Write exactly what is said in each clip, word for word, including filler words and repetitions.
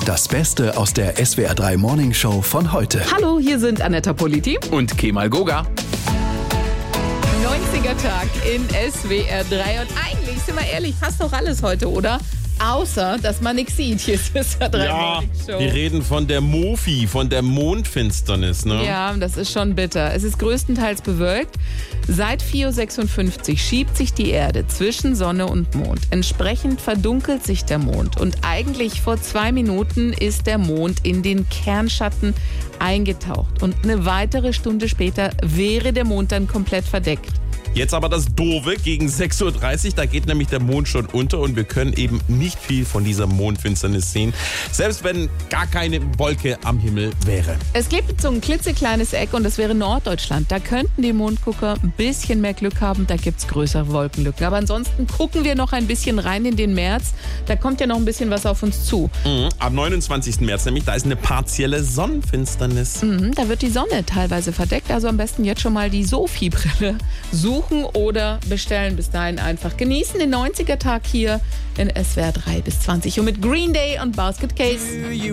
Das Beste aus der S W R drei Morning Show von heute. Hallo, hier sind Anetta Politi und Kemal Goga. neunziger-Tag in S W R drei. Und eigentlich, sind wir ehrlich, fast noch alles heute, oder? Außer, dass man nichts sieht. Hier ist S W R drei Ja, Morning Show. wir reden von der Mofi, von der Mondfinsternis, ne? Ja, das ist schon bitter. Es ist größtenteils bewölkt. Seit vier Uhr sechsundfünfzig schiebt sich die Erde zwischen Sonne und Mond. Entsprechend verdunkelt sich der Mond. Und eigentlich vor zwei Minuten ist der Mond in den Kernschatten eingetaucht. Und eine weitere Stunde später wäre der Mond dann komplett verdeckt. Jetzt aber das Doofe, gegen sechs Uhr dreißig, da geht nämlich der Mond schon unter und wir können eben nicht viel von dieser Mondfinsternis sehen, selbst wenn gar keine Wolke am Himmel wäre. Es gibt so ein klitzekleines Eck und das wäre Norddeutschland. Da könnten die Mondgucker ein bisschen mehr Glück haben, da gibt es größere Wolkenlücken. Aber ansonsten gucken wir noch ein bisschen rein in den März. Da kommt ja noch ein bisschen was auf uns zu. Mhm, am neunundzwanzigsten März nämlich, da ist eine partielle Sonnenfinsternis. Mhm, da wird die Sonne teilweise verdeckt, also am besten jetzt schon mal die Sophie-Brille suchen oder bestellen. Bis dahin einfach genießen den neunziger-Tag hier in S W R drei bis zwanzig Uhr mit Green Day und Basket Case.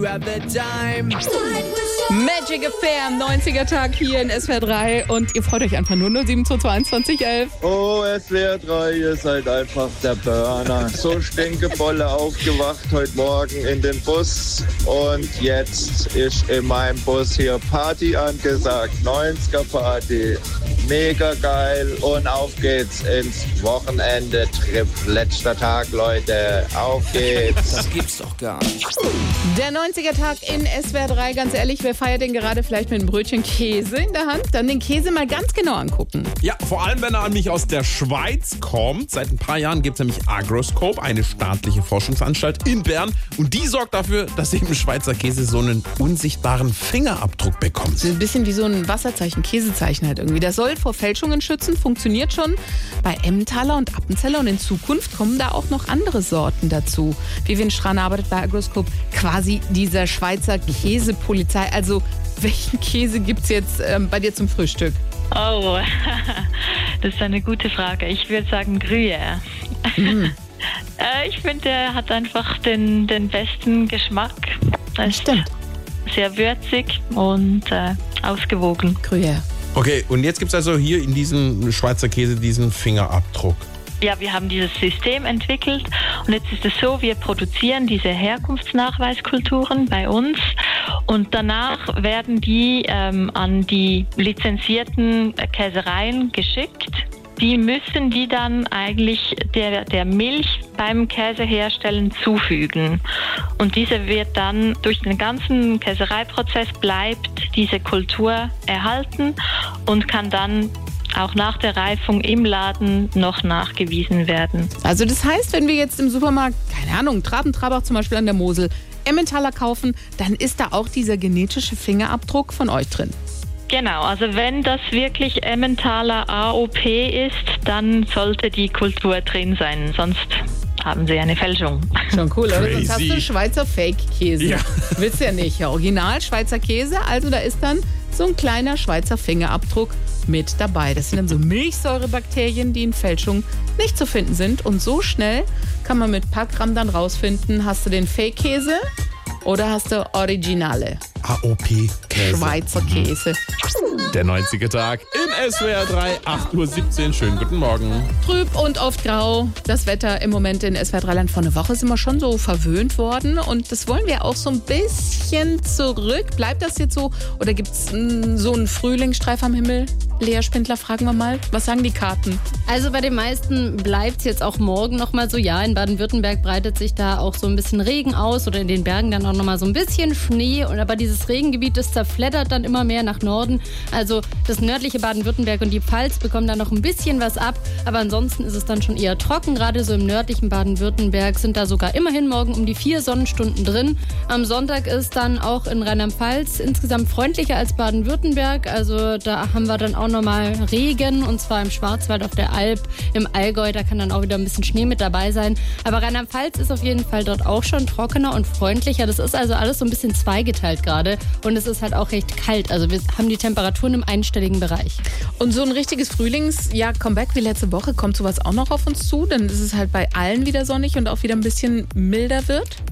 Magic Affair am neunziger-Tag hier in S W R drei und ihr freut euch einfach nur null sieben zwei zweiundzwanzig elf. Oh, S W R drei, ihr seid einfach der Burner. So stinkevolle aufgewacht heute Morgen in den Bus und jetzt ist in meinem Bus hier Party angesagt. neunziger-Party. Mega geil und auf geht's ins Wochenende-Trip. Letzter Tag, Leute. Auf geht's. Das gibt's doch gar nicht. Der neunziger-Tag in S W R drei, ganz ehrlich, wer feiert den gerade vielleicht mit einem Brötchen Käse in der Hand? Dann den Käse mal ganz genau angucken. Ja, vor allem, wenn er nämlich aus der Schweiz kommt. Seit ein paar Jahren gibt es nämlich Agroscope, eine staatliche Forschungsanstalt in Bern. Und die sorgt dafür, dass eben Schweizer Käse so einen unsichtbaren Fingerabdruck bekommt. So ein bisschen wie so ein Wasserzeichen, Käsezeichen halt irgendwie. Das soll vor Fälschungen schützen, funktioniert schon bei Emmentaler und Appenzeller. Und in Zukunft kommen da auch noch andere Sorten dazu. Vivian Strahn arbeitet bei Agroscope, quasi dieser Schweizer Käsepolizei. Also welchen Käse gibt es jetzt ähm, bei dir zum Frühstück? Oh, das ist eine gute Frage. Ich würde sagen Gruyère. Mm. äh, ich finde, er hat einfach den, den besten Geschmack. Er ist Stimmt. sehr würzig und äh, ausgewogen. Gruyère. Okay, und jetzt gibt es also hier in diesem Schweizer Käse diesen Fingerabdruck. Ja, wir haben dieses System entwickelt und jetzt ist es so, wir produzieren diese Herkunftsnachweiskulturen bei uns und danach werden die ähm, an die lizenzierten Käsereien geschickt. Die müssen die dann eigentlich der, der Milch beim Käseherstellen zufügen. Und diese wird dann durch den ganzen Käsereiprozess bleibt diese Kultur erhalten und kann dann auch nach der Reifung im Laden noch nachgewiesen werden. Also das heißt, wenn wir jetzt im Supermarkt, keine Ahnung, Traben-Trabach zum Beispiel an der Mosel, Emmentaler kaufen, dann ist da auch dieser genetische Fingerabdruck von euch drin. Genau, also wenn das wirklich Emmentaler A O P ist, dann sollte die Kultur drin sein, sonst haben sie eine Fälschung. Schon cool, oder? Crazy. Sonst hast du Schweizer Fake-Käse. Ja. Willst du ja nicht. Ja, Original Schweizer Käse, also da ist dann so ein kleiner Schweizer Fingerabdruck mit dabei. Das sind dann so Milchsäurebakterien, die in Fälschung nicht zu finden sind. Und so schnell kann man mit ein paar Gramm dann rausfinden, hast du den Fake-Käse oder hast du Originale? A O P-Käse. Schweizer Käse. Der neunziger-Tag in S W R drei, acht Uhr siebzehn. Schönen guten Morgen. Trüb und oft grau. Das Wetter im Moment in S W R drei Land. Vor einer Woche sind wir schon so verwöhnt worden. Und das wollen wir auch so ein bisschen zurück. Bleibt das jetzt so? Oder gibt es so einen Frühlingsstreif am Himmel? Lea Spindler, fragen wir mal. Was sagen die Karten? Also bei den meisten bleibt es jetzt auch morgen nochmal so. Ja, in Baden-Württemberg breitet sich da auch so ein bisschen Regen aus. Oder in den Bergen dann auch nochmal so ein bisschen Schnee. Und aber dieses Regengebiet, das zerfleddert dann immer mehr nach Norden. Also das nördliche Baden-Württemberg und die Pfalz bekommen da noch ein bisschen was ab. Aber ansonsten ist es dann schon eher trocken. Gerade so im nördlichen Baden-Württemberg sind da sogar immerhin morgen um die vier Sonnenstunden drin. Am Sonntag ist dann auch in Rheinland-Pfalz insgesamt freundlicher als Baden-Württemberg. Also da haben wir dann auch nochmal Regen und zwar im Schwarzwald, auf der Alp, im Allgäu. Da kann dann auch wieder ein bisschen Schnee mit dabei sein. Aber Rheinland-Pfalz ist auf jeden Fall dort auch schon trockener und freundlicher. Das ist also alles so ein bisschen zweigeteilt gerade. Und es ist halt auch recht kalt. Also wir haben die Temperaturen im einstelligen Bereich. Und so ein richtiges Frühlings-Comeback wie letzte Woche, kommt sowas auch noch auf uns zu? Dann ist es halt bei allen wieder sonnig und auch wieder ein bisschen milder wird?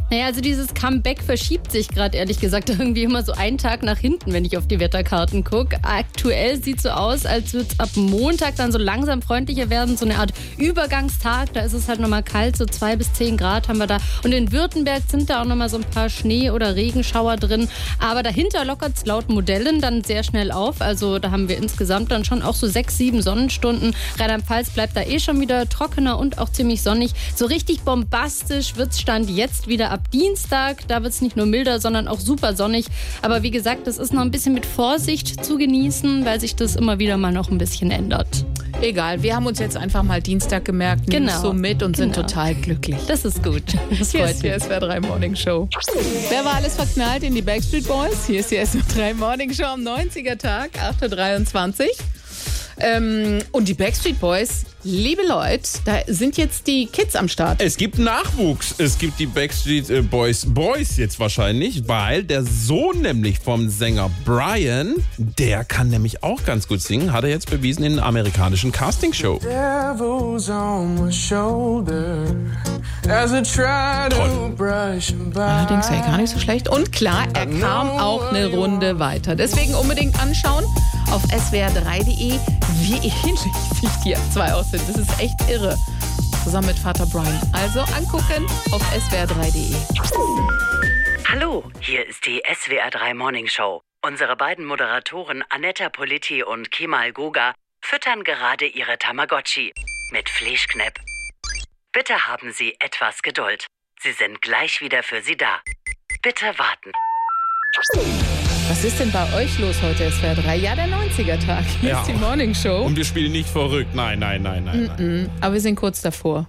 Naja, also dieses Comeback verschiebt sich gerade ehrlich gesagt irgendwie immer so einen Tag nach hinten, wenn ich auf die Wetterkarten gucke. Aktuell sieht es so aus, als würde es ab Montag dann so langsam freundlicher werden, so eine Art Übergangstag. Da ist es halt nochmal kalt, so zwei bis zehn Grad haben wir da. Und in Württemberg sind da auch nochmal so ein paar Schnee- oder Regenschauer drin. Aber dahinter lockert es laut Modellen dann sehr schnell auf. Also da haben wir insgesamt dann schon auch so sechs, sieben Sonnenstunden. Rheinland-Pfalz bleibt da eh schon wieder trockener und auch ziemlich sonnig. So richtig bombastisch wird es Stand jetzt wieder ab Dienstag. Da wird es nicht nur milder, sondern auch super sonnig. Aber wie gesagt, das ist noch ein bisschen mit Vorsicht zu genießen, weil sich das immer wieder mal noch ein bisschen ändert. Egal, wir haben uns jetzt einfach mal Dienstag gemerkt, nehmen es Genau. so mit und sind Genau. total glücklich. Das ist gut. Das Hier freut ist die mich. S W R drei Morning Show. Wer war alles verknallt in die Backstreet Boys? Hier ist die S W R drei Morning Show am neunziger Tag, acht Uhr dreiundzwanzig. Ähm, und die Backstreet Boys, liebe Leute, da sind jetzt die Kids am Start. Es gibt Nachwuchs. Es gibt die Backstreet äh, Boys Boys jetzt wahrscheinlich, weil der Sohn nämlich vom Sänger Brian, der kann nämlich auch ganz gut singen, hat er jetzt bewiesen in einer amerikanischen Castingshow. Devil's on my shoulder as I try to brush him by. Allerdings wäre gar nicht so schlecht. Und klar, er kam auch eine Runde weiter. Deswegen unbedingt anschauen auf S W R drei punkt de, wie ähnlich sich die zwei aus sind. Das ist echt irre. Zusammen mit Vater Brian. Also angucken auf S W R drei punkt de. Hallo, hier ist die S W R drei Morning Show. Unsere beiden Moderatoren Anetta Politi und Kemal Goga füttern gerade ihre Tamagotchi mit Fleischknepp. Bitte haben Sie etwas Geduld. Sie sind gleich wieder für Sie da. Bitte warten. Was ist denn bei euch los heute, S W R drei? Ja, der neunziger Tag. Hier Ja. ist die Morning Show. Und wir spielen nicht verrückt. Nein, nein, nein, nein, nein. Aber wir sind kurz davor.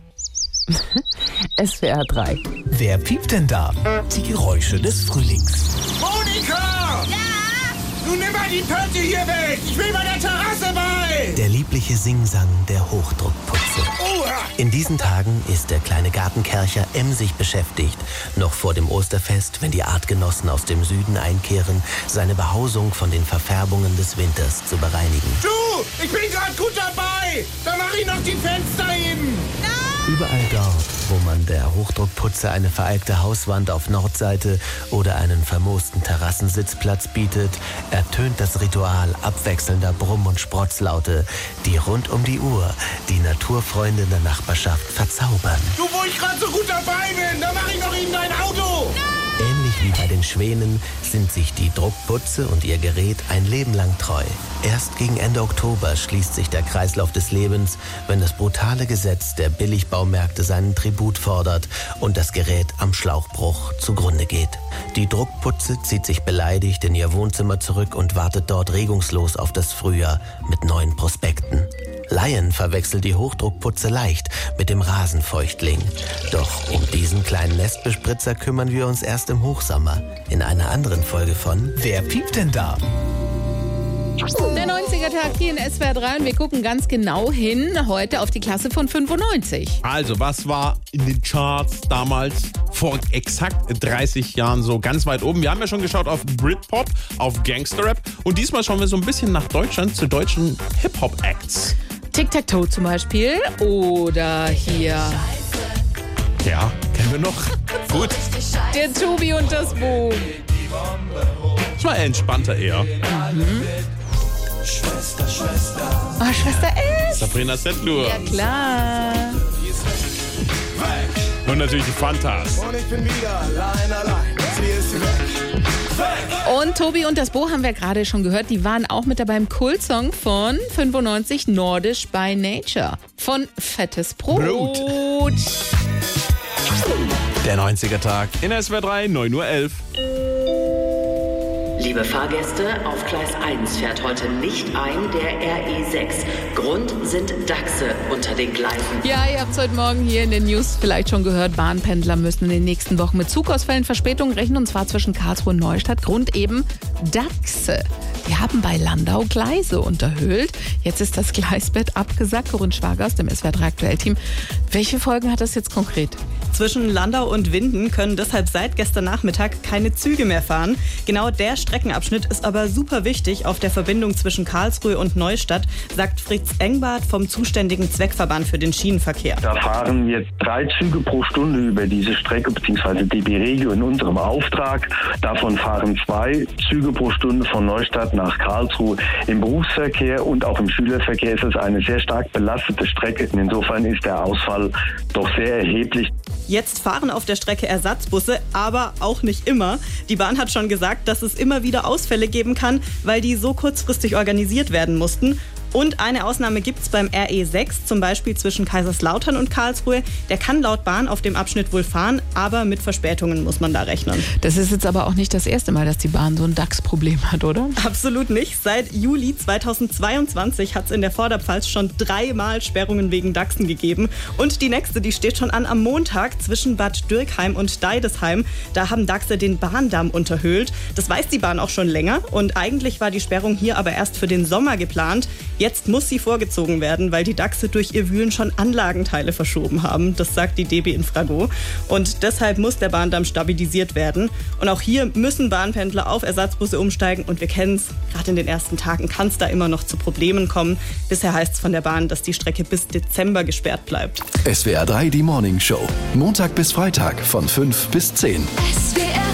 S W R drei. Wer piept denn da? Die Geräusche des Frühlings. Monika! Ja? Nun nimm mal die Pötte hier weg! Ich will bei der Terrasse bei! Der liebliche Singsang der Hochdruckputze. Oha! In diesen Tagen ist der kleine Gartenkercher emsig beschäftigt, noch vor dem Osterfest, wenn die Artgenossen aus dem Süden einkehren, seine Behausung von den Verfärbungen des Winters zu bereinigen. Du! Ich bin gerade gut dabei! Da mach ich noch die Fenster hin! Überall dort, wo man der Hochdruckputze eine veralkte Hauswand auf Nordseite oder einen vermoosten Terrassensitzplatz bietet, ertönt das Ritual abwechselnder Brumm- und Sprotzlaute, die rund um die Uhr die Naturfreunde in der Nachbarschaft verzaubern. Du, wo ich gerade so gut dabei bin! Da mach ich noch in dein Auto! Ähnlich wie bei den Schwänen sind sich die Druckputze und ihr Gerät ein Leben lang treu. Erst gegen Ende Oktober schließt sich der Kreislauf des Lebens, wenn das brutale Gesetz der Billigbaumärkte seinen Tribut fordert und das Gerät am Schlauchbruch zugrunde geht. Die Druckputze zieht sich beleidigt in ihr Wohnzimmer zurück und wartet dort regungslos auf das Frühjahr mit neuen Prospekten. Laien verwechselt die Hochdruckputze leicht mit dem Rasenfeuchtling. Doch um diesen kleinen Nestbespritzer kümmern wir uns erst im Hochsommer. In einer anderen Folge von Wer piept denn da? Der neunziger Tag hier in S W R drei und wir gucken ganz genau hin heute auf die Klasse von fünfundneunzig. Also, was war in den Charts damals vor exakt dreißig Jahren so ganz weit oben? Wir haben ja schon geschaut auf Britpop, auf Gangsterrap und diesmal schauen wir so ein bisschen nach Deutschland zu deutschen Hip-Hop-Acts. Tic-Tac-Toe zum Beispiel oder hier Ja, kennen wir noch. Gut. der Tobi und das Bo. Das war entspannter eher. Schwester, Schwester. Oh, Schwester S. Sabrina Settler. Ja klar. Und natürlich die Fantas. Und ich bin wieder allein, allein. Sie ist weg. Weg! Und Tobi und das Bo haben wir gerade schon gehört. Die waren auch mit dabei im Kultsong von fünfundneunzig, Nordisch by Nature. Von Fettes Brot. Brot. Der neunziger Tag in S W R drei, neun Uhr elf. Liebe Fahrgäste, auf Gleis eins fährt heute nicht ein der R E sechs. Grund sind Dachse unter den Gleisen. Ja, ihr habt es heute Morgen hier in den News vielleicht schon gehört. Bahnpendler müssen in den nächsten Wochen mit Zugausfällen, Verspätungen rechnen. Und zwar zwischen Karlsruhe und Neustadt. Grund eben Dachse. Die haben bei Landau Gleise unterhöhlt. Jetzt ist das Gleisbett abgesackt. Corinne Schwager aus dem S W R drei Aktuell-Team. Welche Folgen hat das jetzt konkret? Zwischen Landau und Winden können deshalb seit gestern Nachmittag keine Züge mehr fahren. Genau der Streckenabschnitt ist aber super wichtig auf der Verbindung zwischen Karlsruhe und Neustadt, sagt Fritz Engbart vom zuständigen Zweckverband für den Schienenverkehr. Da fahren jetzt drei Züge pro Stunde über diese Strecke, beziehungsweise D B Regio in unserem Auftrag. Davon fahren zwei Züge pro Stunde von Neustadt nach Karlsruhe. Im Berufsverkehr und auch im Schülerverkehr ist es eine sehr stark belastete Strecke. Insofern ist der Ausfall doch sehr erheblich. Jetzt fahren auf der Strecke Ersatzbusse, aber auch nicht immer. Die Bahn hat schon gesagt, dass es immer wieder Ausfälle geben kann, weil die so kurzfristig organisiert werden mussten. Und eine Ausnahme gibt es beim R E sechs, zum Beispiel zwischen Kaiserslautern und Karlsruhe. Der kann laut Bahn auf dem Abschnitt wohl fahren, aber mit Verspätungen muss man da rechnen. Das ist jetzt aber auch nicht das erste Mal, dass die Bahn so ein D A X-Problem hat, oder? Absolut nicht. Seit Juli zweitausendzweiundzwanzig hat es in der Vorderpfalz schon dreimal Sperrungen wegen Dachsen gegeben. Und die nächste, die steht schon an am Montag zwischen Bad Dürkheim und Deidesheim. Da haben Dachse den Bahndamm unterhöhlt. Das weiß die Bahn auch schon länger. Und eigentlich war die Sperrung hier aber erst für den Sommer geplant. Jetzt muss sie vorgezogen werden, weil die Dachse durch ihr Wühlen schon Anlagenteile verschoben haben. Das sagt die D B Infrago. Und deshalb muss der Bahndamm stabilisiert werden. Und auch hier müssen Bahnpendler auf Ersatzbusse umsteigen. Und wir kennen es, gerade in den ersten Tagen kann es da immer noch zu Problemen kommen. Bisher heißt es von der Bahn, dass die Strecke bis Dezember gesperrt bleibt. S W R drei, die Morning Show. Montag bis Freitag von fünf bis zehn. S W R